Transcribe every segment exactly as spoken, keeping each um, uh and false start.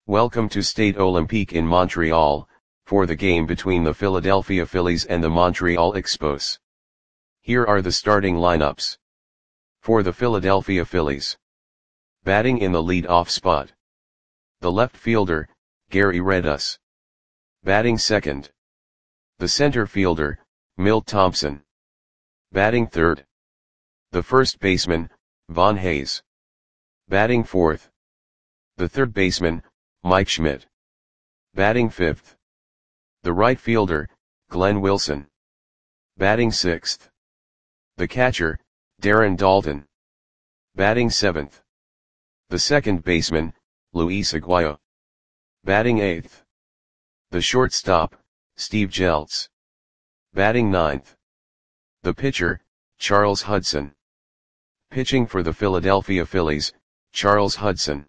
Welcome to Stade Olympique in Montreal, for the game between the Philadelphia Phillies and the Montreal Expos. Here are the starting lineups. For the Philadelphia Phillies. Batting in the lead-off spot. The left fielder, Gary Redus. Batting second. The center fielder, Milt Thompson. Batting third. The first baseman, Von Hayes. Batting fourth. The third baseman, Mike Schmidt. Batting fifth. The right fielder, Glenn Wilson. Batting sixth. The catcher, Darren Daulton. Batting seventh. The second baseman, Luis Aguayo. Batting eighth. The shortstop, Steve Jeltz. Batting ninth. The pitcher, Charles Hudson. Pitching for the Philadelphia Phillies, Charles Hudson.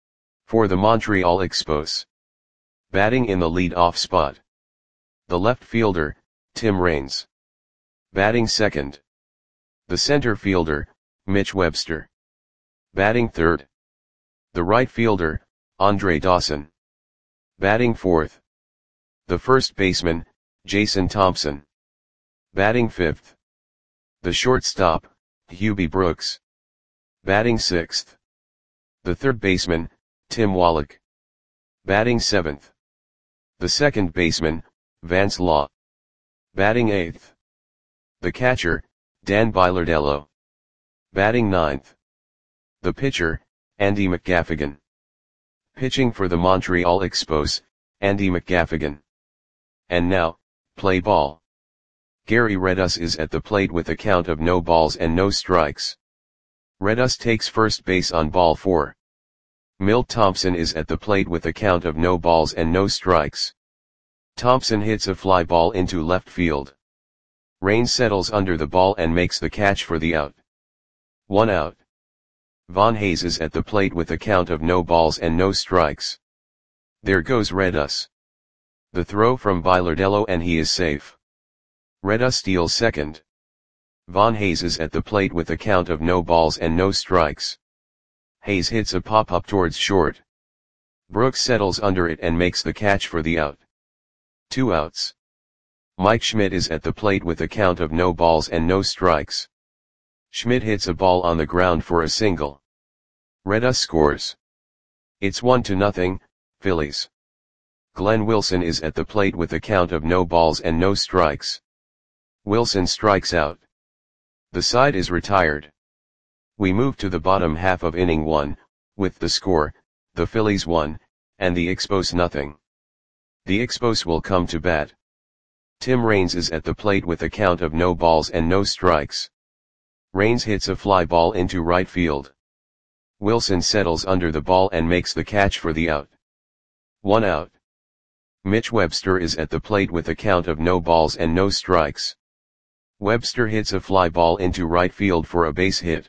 For the Montreal Expos. Batting in the lead-off spot. The left fielder, Tim Raines. Batting second. The center fielder, Mitch Webster. Batting third. The right fielder, Andre Dawson. Batting fourth. The first baseman, Jason Thompson. Batting fifth. The shortstop, Hubie Brooks. Batting sixth. The third baseman, Tim Wallach. Batting seventh. The second baseman, Vance Law. Batting eighth. The catcher, Dan Bilardello. Batting ninth. The pitcher, Andy McGaffigan. Pitching for the Montreal Expos, Andy McGaffigan. And now, play ball. Gary Redus is at the plate with a count of no balls and no strikes. Redus takes first base on ball four. Milt Thompson is at the plate with a count of no balls and no strikes. Thompson hits a fly ball into left field. Raines settles under the ball and makes the catch for the out. One out. Von Hayes is at the plate with a count of no balls and no strikes. There goes Redus. The throw from Bilardello and he is safe. Redus steals second. Von Hayes is at the plate with a count of no balls and no strikes. Hayes hits a pop-up towards short. Brooks settles under it and makes the catch for the out. Two outs. Mike Schmidt is at the plate with a count of no balls and no strikes. Schmidt hits a ball on the ground for a single. Redus scores. It's one to nothing, Phillies. Glenn Wilson is at the plate with a count of no balls and no strikes. Wilson strikes out. The side is retired. We move to the bottom half of inning one, with the score, the Phillies one, and the Expos nothing. The Expos will come to bat. Tim Raines is at the plate with a count of no balls and no strikes. Raines hits a fly ball into right field. Wilson settles under the ball and makes the catch for the out. One out. Mitch Webster is at the plate with a count of no balls and no strikes. Webster hits a fly ball into right field for a base hit.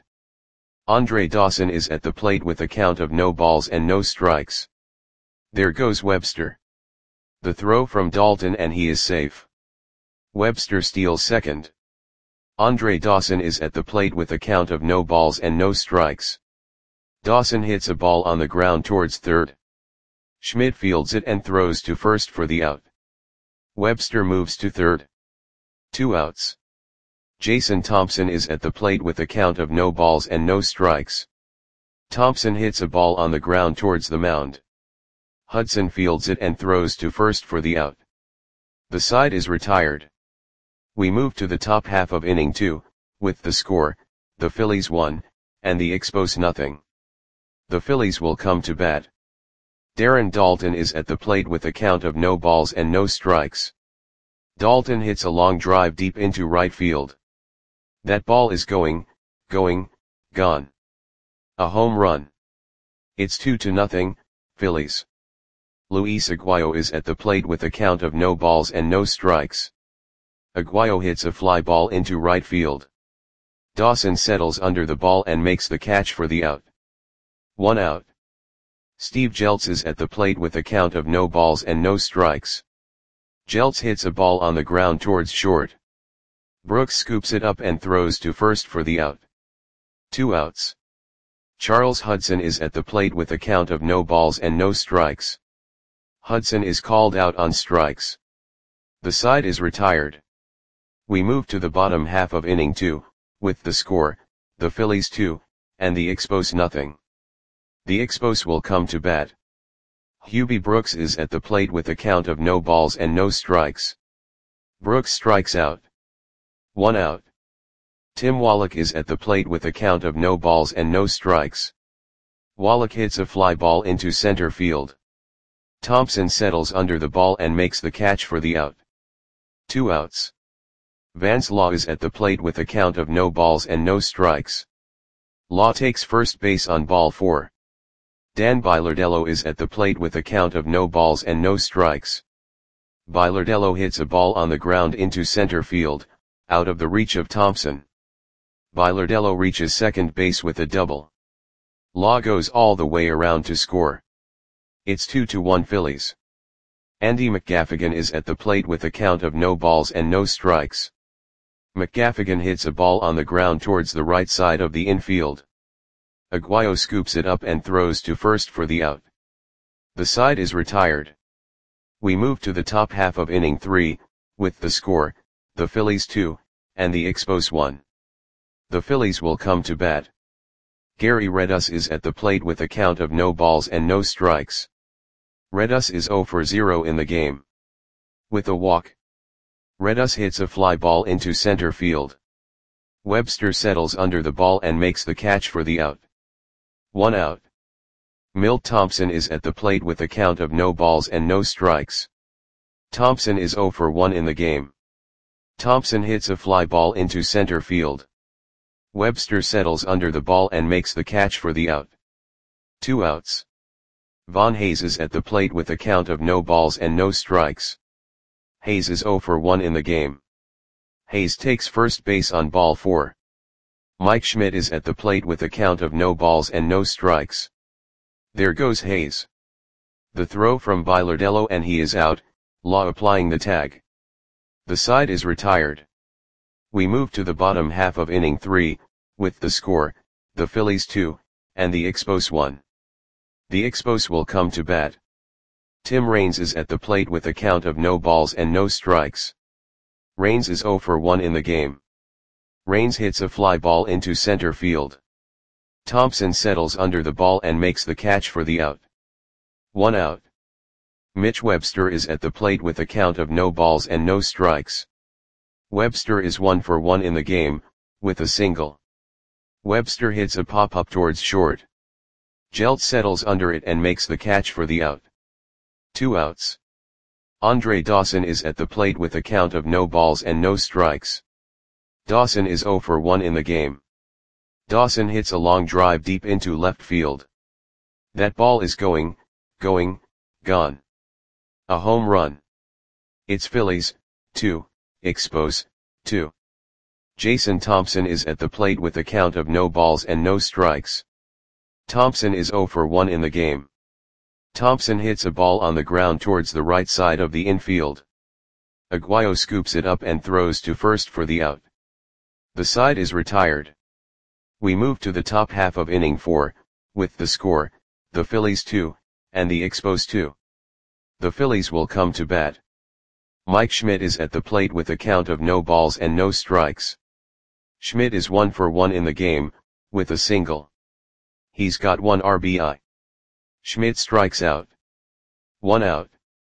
Andre Dawson is at the plate with a count of no balls and no strikes. There goes Webster. The throw from Daulton and he is safe. Webster steals second. Andre Dawson is at the plate with a count of no balls and no strikes. Dawson hits a ball on the ground towards third. Schmidt fields it and throws to first for the out. Webster moves to third. Two outs. Jason Thompson is at the plate with a count of no balls and no strikes. Thompson hits a ball on the ground towards the mound. Hudson fields it and throws to first for the out. The side is retired. We move to the top half of inning two, with the score, the Phillies one, and the Expos nothing. The Phillies will come to bat. Darren Daulton is at the plate with a count of no balls and no strikes. Daulton hits a long drive deep into right field. That ball is going, going, gone. A home run. It's two to nothing, Phillies. Luis Aguayo is at the plate with a count of no balls and no strikes. Aguayo hits a fly ball into right field. Dawson settles under the ball and makes the catch for the out. One out. Steve Jeltz is at the plate with a count of no balls and no strikes. Jeltz hits a ball on the ground towards short. Brooks scoops it up and throws to first for the out. Two outs. Charles Hudson is at the plate with a count of no balls and no strikes. Hudson is called out on strikes. The side is retired. We move to the bottom half of inning two, with the score, the Phillies two, and the Expos nothing. The Expos will come to bat. Hubie Brooks is at the plate with a count of no balls and no strikes. Brooks strikes out. One out. Tim Wallach is at the plate with a count of no balls and no strikes. Wallach hits a fly ball into center field. Thompson settles under the ball and makes the catch for the out. Two outs. Vance Law is at the plate with a count of no balls and no strikes. Law takes first base on ball four. Dan Bilardello is at the plate with a count of no balls and no strikes. Bilardello hits a ball on the ground into center field, out of the reach of Thompson. Bilardello reaches second base with a double. Law goes all the way around to score. It's two to one Phillies. Andy McGaffigan is at the plate with a count of no balls and no strikes. McGaffigan hits a ball on the ground towards the right side of the infield. Aguayo scoops it up and throws to first for the out. The side is retired. We move to the top half of inning three, with the score, the Phillies two, and the Expos one. The Phillies will come to bat. Gary Redus is at the plate with a count of no balls and no strikes. Redus is zero for zero in the game. With a walk, Redus hits a fly ball into center field. Webster settles under the ball and makes the catch for the out. One out. Milt Thompson is at the plate with a count of no balls and no strikes. Thompson is zero for one in the game. Thompson hits a fly ball into center field. Webster settles under the ball and makes the catch for the out. Two outs. Von Hayes is at the plate with a count of no balls and no strikes. Hayes is zero for one in the game. Hayes takes first base on ball four. Mike Schmidt is at the plate with a count of no balls and no strikes. There goes Hayes. The throw from Bilardello and he is out, Law applying the tag. The side is retired. We move to the bottom half of inning three, with the score, the Phillies two, and the Expos one. The Expos will come to bat. Tim Raines is at the plate with a count of no balls and no strikes. Raines is zero for one in the game. Raines hits a fly ball into center field. Thompson settles under the ball and makes the catch for the out. One out. Mitch Webster is at the plate with a count of no balls and no strikes. Webster is one for one in the game, with a single. Webster hits a pop-up towards short. Gelt settles under it and makes the catch for the out. Two outs. Andre Dawson is at the plate with a count of no balls and no strikes. Dawson is zero for one in the game. Dawson hits a long drive deep into left field. That ball is going, going, gone. A home run. It's Phillies, two, Expos, two. Jason Thompson is at the plate with a count of no balls and no strikes. Thompson is zero for one in the game. Thompson hits a ball on the ground towards the right side of the infield. Aguayo scoops it up and throws to first for the out. The side is retired. We move to the top half of inning four, with the score, the Phillies two, and the Expos two. The Phillies will come to bat. Mike Schmidt is at the plate with a count of no balls and no strikes. Schmidt is one for one in the game, with a single. He's got one R B I. Schmidt strikes out. One out.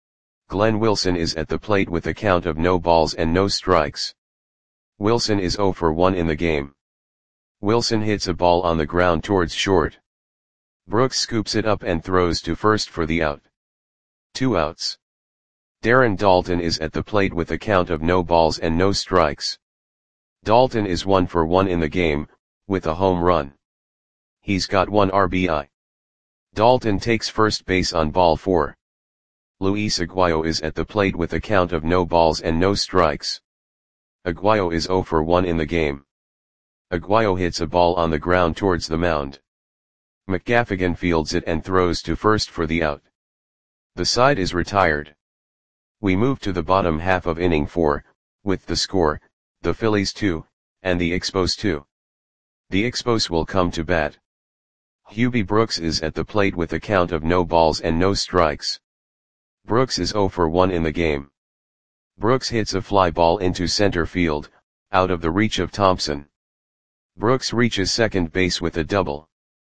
Glenn Wilson is at the plate with a count of no balls and no strikes. Wilson is zero for one in the game. Wilson hits a ball on the ground towards short. Brooks scoops it up and throws to first for the out. Two outs. Darren Daulton is at the plate with a count of no balls and no strikes. Daulton is one for one in the game, with a home run. He's got one R B I. Daulton takes first base on ball four. Luis Aguayo is at the plate with a count of no balls and no strikes. Aguayo is zero for one in the game. Aguayo hits a ball on the ground towards the mound. McGaffigan fields it and throws to first for the out. The side is retired. We move to the bottom half of inning four, with the score, the Phillies two, and the Expos two. The Expos will come to bat. Hubie Brooks is at the plate with a count of no balls and no strikes. Brooks is zero for one in the game. Brooks hits a fly ball into center field, out of the reach of Thompson. Brooks reaches second base with a double.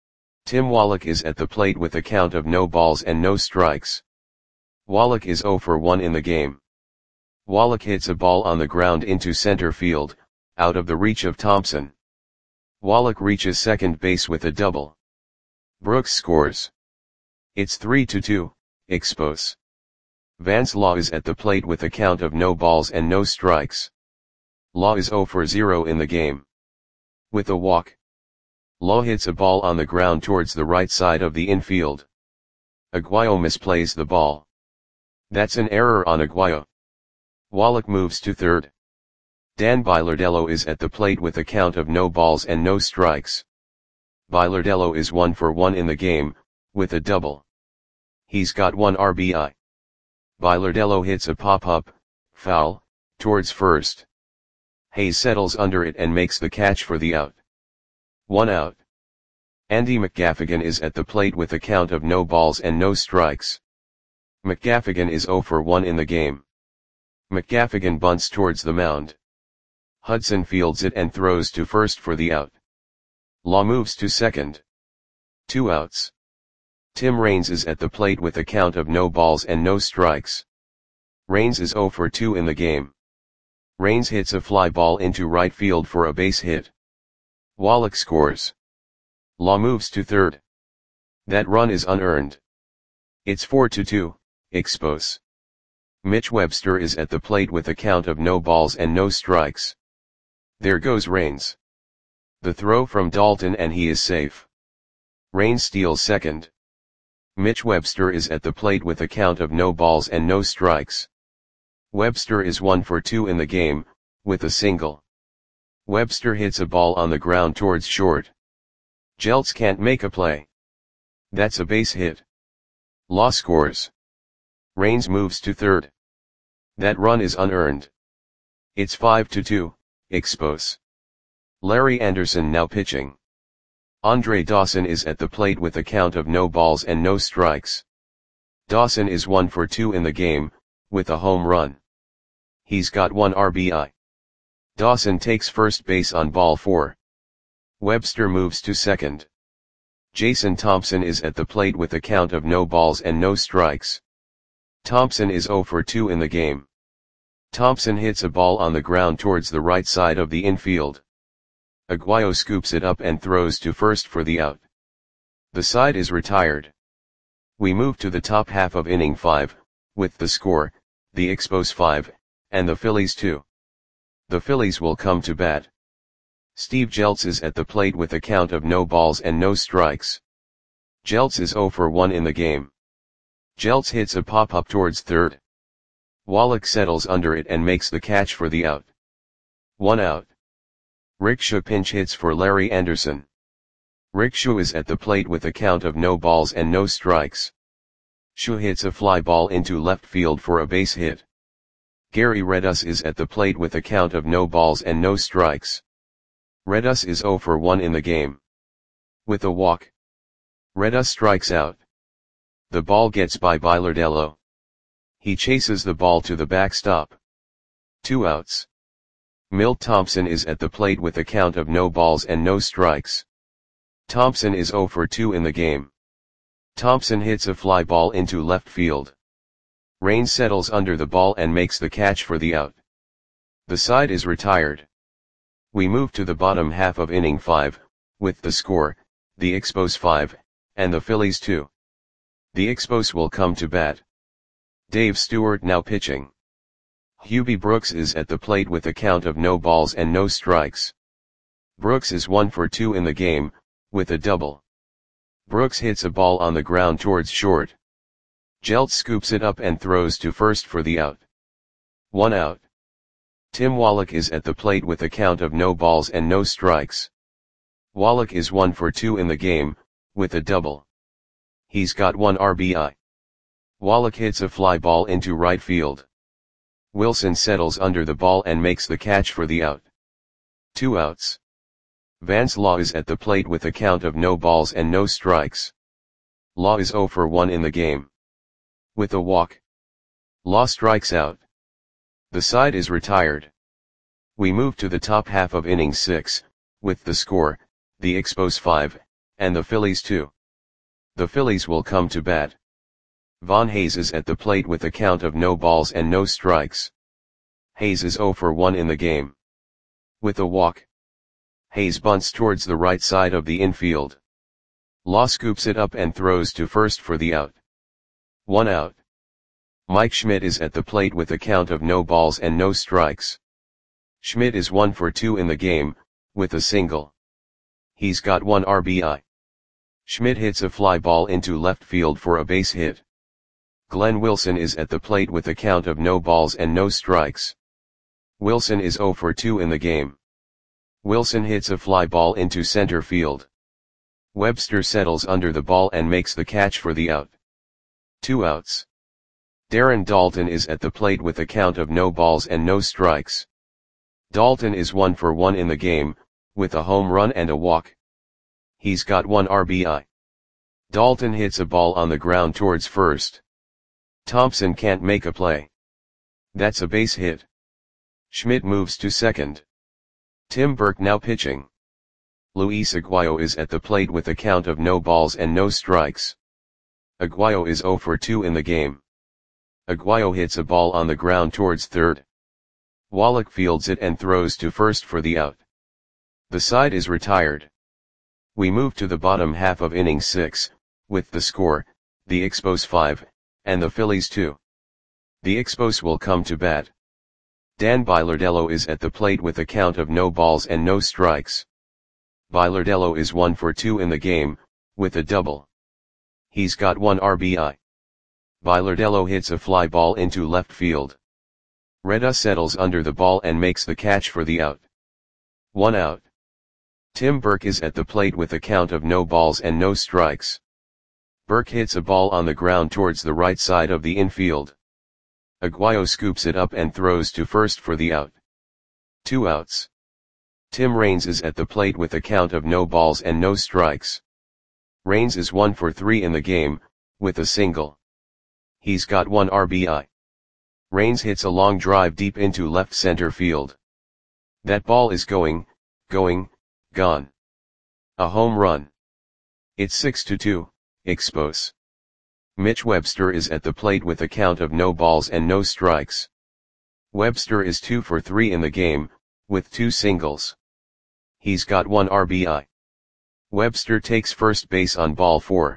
Tim Wallach is at the plate with a count of no balls and no strikes. Wallach is zero for one in the game. Wallach hits a ball on the ground into center field, out of the reach of Thompson. Wallach reaches second base with a double. Brooks scores. It's three to two, Expos. Vance Law is at the plate with a count of no balls and no strikes. Law is zero for zero in the game. With a walk, Law hits a ball on the ground towards the right side of the infield. Aguayo misplays the ball. That's an error on Aguayo. Wallach moves to third. Dan Bilardello is at the plate with a count of no balls and no strikes. Bilardello is one for one in the game, with a double. He's got one R B I. Bilardello hits a pop-up, foul, towards first. Hayes settles under it and makes the catch for the out. One out. Andy McGaffigan is at the plate with a count of no balls and no strikes. McGaffigan is zero for one in the game. McGaffigan bunts towards the mound. Hudson fields it and throws to first for the out. Law moves to second. Two outs. Tim Raines is at the plate with a count of no balls and no strikes. Raines is zero for two in the game. Raines hits a fly ball into right field for a base hit. Wallach scores. Law moves to third. That run is unearned. It's four to two, Expos. Mitch Webster is at the plate with a count of no balls and no strikes. There goes Raines. The throw from Dalton and he is safe. Raines steals second. Mitch Webster is at the plate with a count of no balls and no strikes. Webster is one for two in the game, with a single. Webster hits a ball on the ground towards short. Jeltz can't make a play. That's a base hit. Law scores. Raines moves to third. That run is unearned. It's five to two, Expos. Larry Anderson now pitching. Andre Dawson is at the plate with a count of no balls and no strikes. Dawson is one for two in the game, with a home run. He's got one R B I. Dawson takes first base on ball four. Webster moves to second. Jason Thompson is at the plate with a count of no balls and no strikes. Thompson is zero for two in the game. Thompson hits a ball on the ground towards the right side of the infield. Aguayo scoops it up and throws to first for the out. The side is retired. We move to the top half of inning five, with the score, the Expos five, and the Phillies two. The Phillies will come to bat. Steve Jeltz is at the plate with a count of no balls and no strikes. Jeltz is zero for one in the game. Jeltz hits a pop-up towards third. Wallach settles under it and makes the catch for the out. One out. Rickshaw pinch hits for Larry Anderson. Rickshaw is at the plate with a count of no balls and no strikes. Shaw hits a fly ball into left field for a base hit. Gary Redus is at the plate with a count of no balls and no strikes. Redus is zero for one in the game. With a walk, Redus strikes out. The ball gets by Bilardello. He chases the ball to the backstop. Two outs. Milt Thompson is at the plate with a count of no balls and no strikes. Thompson is zero for two in the game. Thompson hits a fly ball into left field. Raines settles under the ball and makes the catch for the out. The side is retired. We move to the bottom half of inning five, with the score, the Expos five, and the Phillies two. The Expos will come to bat. Dave Stewart now pitching. Hubie Brooks is at the plate with a count of no balls and no strikes. Brooks is one for two in the game, with a double. Brooks hits a ball on the ground towards short. Jeltz scoops it up and throws to first for the out. One out. Tim Wallach is at the plate with a count of no balls and no strikes. Wallach is one for two in the game, with a double. He's got one R B I. Wallach hits a fly ball into right field. Wilson settles under the ball and makes the catch for the out. Two outs. Vance Law is at the plate with a count of no balls and no strikes. Law is zero for one in the game. With a walk, Law strikes out. The side is retired. We move to the top half of inning six, with the score, the Expos five, and the Phillies two. The Phillies will come to bat. Von Hayes is at the plate with a count of no balls and no strikes. Hayes is zero for one in the game. With a walk, Hayes bunts towards the right side of the infield. Law scoops it up and throws to first for the out. One out. Mike Schmidt is at the plate with a count of no balls and no strikes. Schmidt is one for two in the game, with a single. He's got one R B I. Schmidt hits a fly ball into left field for a base hit. Glenn Wilson is at the plate with a count of no balls and no strikes. Wilson is zero for two in the game. Wilson hits a fly ball into center field. Webster settles under the ball and makes the catch for the out. Two outs. Darren Daulton is at the plate with a count of no balls and no strikes. Daulton is one for one in the game, with a home run and a walk. He's got one R B I. Daulton hits a ball on the ground towards first. Thompson can't make a play. That's a base hit. Schmidt moves to second. Tim Burke now pitching. Luis Aguayo is at the plate with a count of no balls and no strikes. Aguayo is zero for two in the game. Aguayo hits a ball on the ground towards third. Wallach fields it and throws to first for the out. The side is retired. We move to the bottom half of inning six, with the score, the Expos five, and the Phillies two. The Expos will come to bat. Dan Bilardello is at the plate with a count of no balls and no strikes. Bilardello is one for two in the game, with a double. He's got one R B I. Bilardello hits a fly ball into left field. Reda settles under the ball and makes the catch for the out. One out. Tim Burke is at the plate with a count of no balls and no strikes. Burke hits a ball on the ground towards the right side of the infield. Aguayo scoops it up and throws to first for the out. Two outs. Tim Raines is at the plate with a count of no balls and no strikes. Raines is one for three in the game, with a single. He's got one R B I. Raines hits a long drive deep into left center field. That ball is going, going, gone. A home run. It's six to two, Expos. Mitch Webster is at the plate with a count of no balls and no strikes. Webster is two for three in the game, with two singles. He's got one R B I. Webster takes first base on ball four.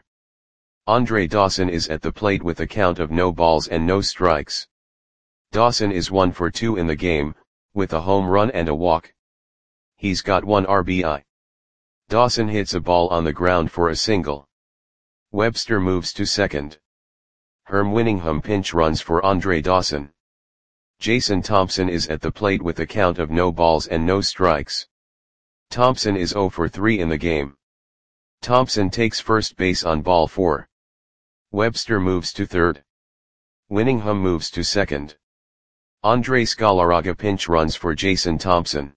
Andre Dawson is at the plate with a count of no balls and no strikes. Dawson is one for two in the game, with a home run and a walk. He's got one R B I. Dawson hits a ball on the ground for a single. Webster moves to second. Herm Winningham pinch runs for Andre Dawson. Jason Thompson is at the plate with a count of no balls and no strikes. Thompson is zero for three in the game. Thompson takes first base on ball four. Webster moves to third. Winningham moves to second. Andre Scalaraga pinch runs for Jason Thompson.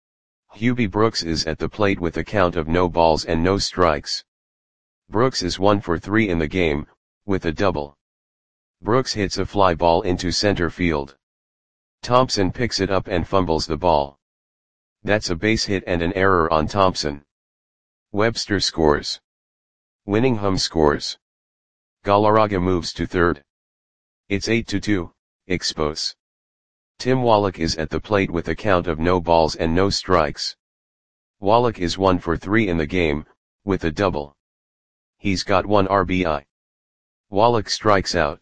Hubie Brooks is at the plate with a count of no balls and no strikes. Brooks is one for three in the game, with a double. Brooks hits a fly ball into center field. Thompson picks it up and fumbles the ball. That's a base hit and an error on Thompson. Webster scores. Winningham scores. Galarraga moves to third. It's eight to two, Expos. Tim Wallach is at the plate with a count of no balls and no strikes. Wallach is one for three in the game, with a double. He's got one R B I. Wallach strikes out.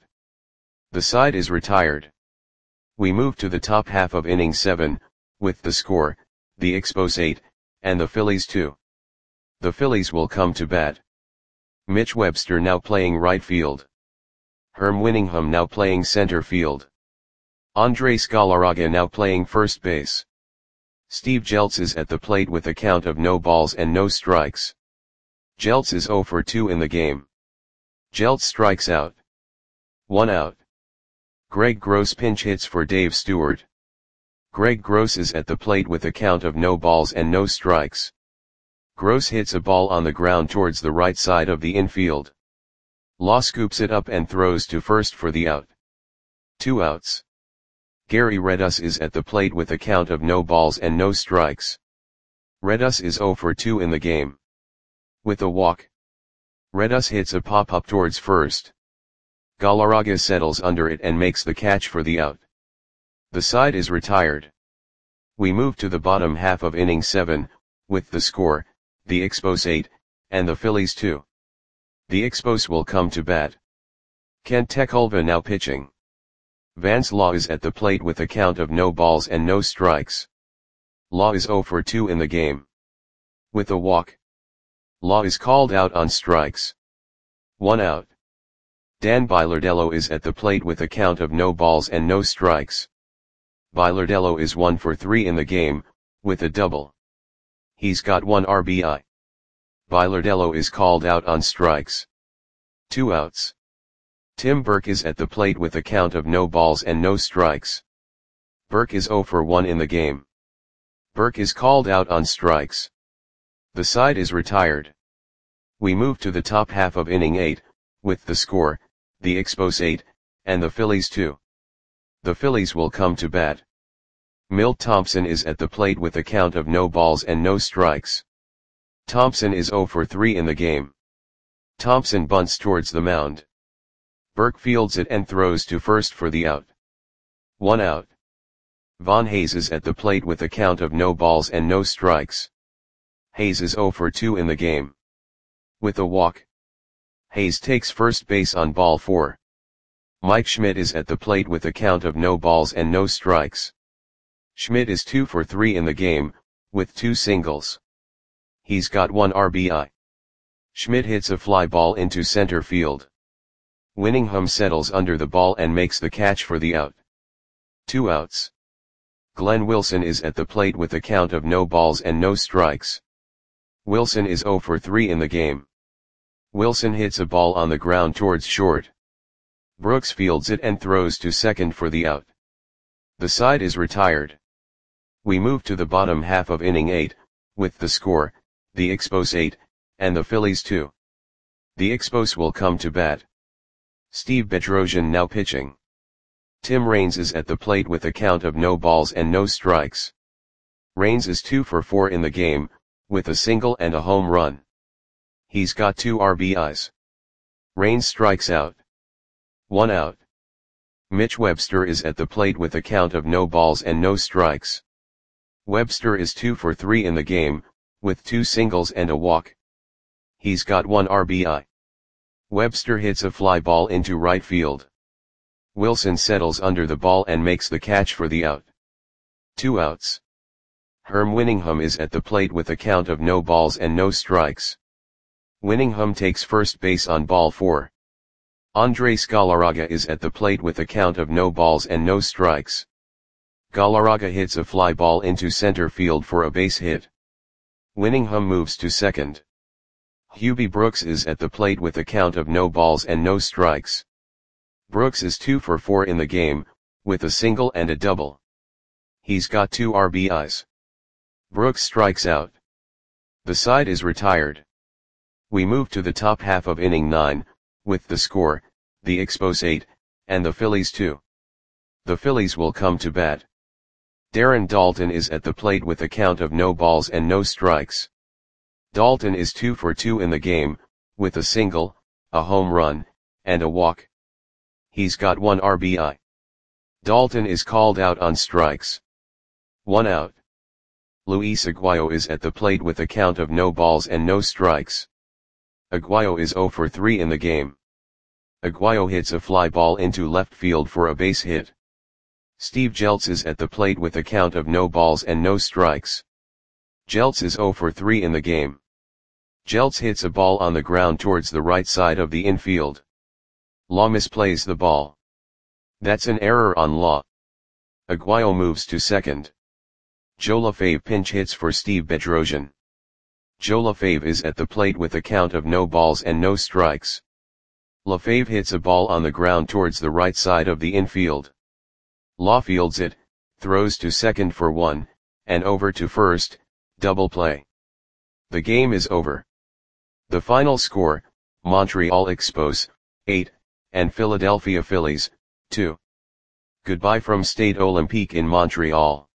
The side is retired. We move to the top half of inning seven, with the score, the Expos eight, and the Phillies two. The Phillies will come to bat. Mitch Webster now playing right field. Herm Winningham now playing center field. Andre Scalaraga now playing first base. Steve Jeltz is at the plate with a count of no balls and no strikes. Jeltz is zero for two in the game. Jeltz strikes out. One out. Greg Gross pinch hits for Dave Stewart. Greg Gross is at the plate with a count of no balls and no strikes. Gross hits a ball on the ground towards the right side of the infield. Law scoops it up and throws to first for the out. Two outs. Gary Redus is at the plate with a count of no balls and no strikes. Redus is zero for two in the game. With a walk, Redus hits a pop-up towards first. Galarraga settles under it and makes the catch for the out. The side is retired. We move to the bottom half of inning seven, with the score, the Expos eight, and the Phillies two. The Expos will come to bat. Kent Tekulve now pitching. Vance Law is at the plate with a count of no balls and no strikes. Law is zero for two in the game. With a walk, Law is called out on strikes. One out. Dan Bilardello is at the plate with a count of no balls and no strikes. Bilardello is one for three in the game, with a double. He's got one R B I. Bilardello is called out on strikes. Two outs. Tim Burke is at the plate with a count of no balls and no strikes. Burke is zero for one in the game. Burke is called out on strikes. The side is retired. We move to the top half of inning eight, with the score, the Expos eight, and the Phillies two. The Phillies will come to bat. Milt Thompson is at the plate with a count of no balls and no strikes. Thompson is zero for three in the game. Thompson bunts towards the mound. Burke fields it and throws to first for the out. One out. Von Hayes is at the plate with a count of no balls and no strikes. Hayes is zero for two in the game. With a walk, Hayes takes first base on ball four. Mike Schmidt is at the plate with a count of no balls and no strikes. Schmidt is two for three in the game, with two singles. He's got one R B I. Schmidt hits a fly ball into center field. Winningham settles under the ball and makes the catch for the out. Two outs. Glenn Wilson is at the plate with a count of no balls and no strikes. Wilson is zero for three in the game. Wilson hits a ball on the ground towards short. Brooks fields it and throws to second for the out. The side is retired. We move to the bottom half of inning eight, with the score, the Expos eight, and the Phillies two. The Expos will come to bat. Steve Bedrosian now pitching. Tim Raines is at the plate with a count of no balls and no strikes. Raines is two for four in the game, with a single and a home run. He's got two R B Is. Raines strikes out. One out. Mitch Webster is at the plate with a count of no balls and no strikes. Webster is two for three in the game, with two singles and a walk. He's got one R B I. Webster hits a fly ball into right field. Wilson settles under the ball and makes the catch for the out. Two outs. Herm Winningham is at the plate with a count of no balls and no strikes. Winningham takes first base on ball four. Andres Galarraga is at the plate with a count of no balls and no strikes. Galarraga hits a fly ball into center field for a base hit. Winningham moves to second. Hubie Brooks is at the plate with a count of no balls and no strikes. Brooks is two for four in the game, with a single and a double. He's got two R B Is. Brooks strikes out. The side is retired. We move to the top half of inning nine, with the score, the Expos eight, and the Phillies two. The Phillies will come to bat. Darren Daulton is at the plate with a count of no balls and no strikes. Daulton is two for two in the game, with a single, a home run, and a walk. He's got one R B I. Daulton is called out on strikes. One out. Luis Aguayo is at the plate with a count of no balls and no strikes. Aguayo is zero for three in the game. Aguayo hits a fly ball into left field for a base hit. Steve Jeltz is at the plate with a count of no balls and no strikes. Jeltz is zero for three in the game. Jeltz hits a ball on the ground towards the right side of the infield. Law misplays the ball. That's an error on Law. Aguayo moves to second. Joe LaFave pinch hits for Steve Bedrosian. Joe LaFave is at the plate with a count of no balls and no strikes. LaFave hits a ball on the ground towards the right side of the infield. Law fields it, throws to second for one, and over to first, double play. The game is over. The final score, Montreal Expos, eight, and Philadelphia Phillies, two. Goodbye from Stade Olympique in Montreal.